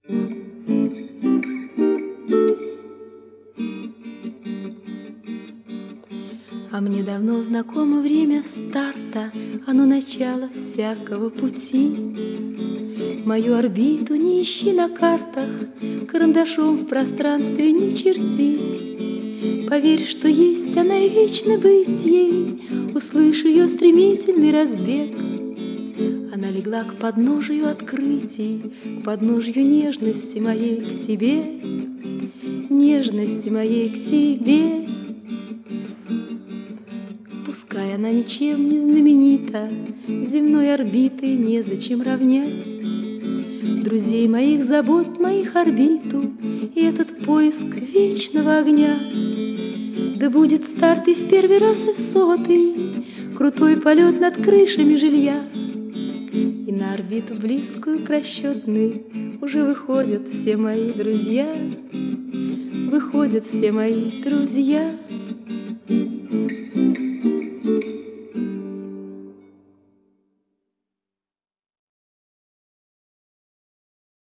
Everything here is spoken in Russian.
А мне давно знакомо время старта, оно начало всякого пути. Мою орбиту не ищи на картах, карандашом в пространстве не черти. Поверь, что есть она и вечно быть ей, услышь ее стремительный разбег. Она легла к подножию открытий, к подножью нежности моей к тебе, нежности моей к тебе. Пускай она ничем не знаменита, земной орбитой незачем равнять друзей моих, забот моих орбиту и этот поиск вечного огня. Да будет старт и в первый раз, и в сотый, крутой полет над крышами жилья. И на орбиту близкую к расчетной уже выходят все мои друзья, выходят все мои друзья.